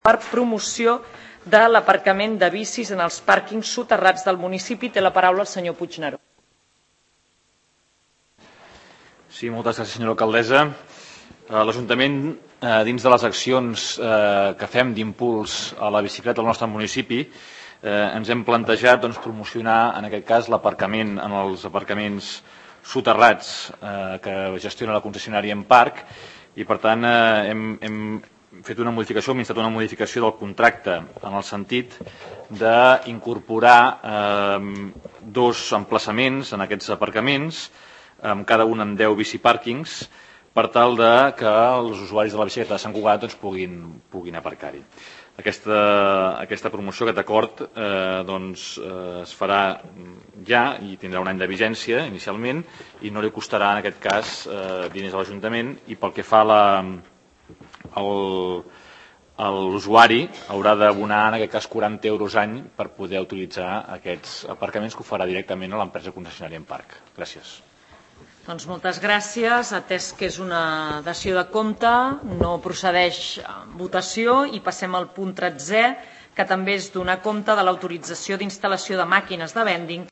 per promoció de l'aparcament de bicis en els pàrquings soterrats del municipi. Té la paraula el senyor Puigneró. Sí, moltes gràcies, senyora alcaldessa. L'Ajuntament, dins de les accions que fem d'impuls a la bicicleta al nostre municipi, ens hem plantejat promocionar, en aquest cas, l'aparcament en els aparcaments soterrats que gestiona la concessionària en parc, i per tant hem fet una modificació, hem instat una modificació del contracte en el sentit d'incorporar dos emplaçaments en aquests aparcaments, amb cada un amb 10 bicipàrquings, per tal que els usuaris de la bicicleta de Sant Cugat puguin aparcar-hi. Aquesta promoció, aquest acord, es farà ja i tindrà un any de vigència inicialment i no li costarà, en aquest cas, diners a l'Ajuntament, i pel que fa a l'usuari haurà d'abonar, en aquest cas, 40 euros any per poder utilitzar aquests aparcaments, que ho farà directament a l'empresa concessionària en parc. Gràcies. Doncs moltes gràcies. Atès que és una dació de compte, no procedeix votació i passem al punt 13è, que també és donar compte de l'autorització d'instal·lació de màquines de vending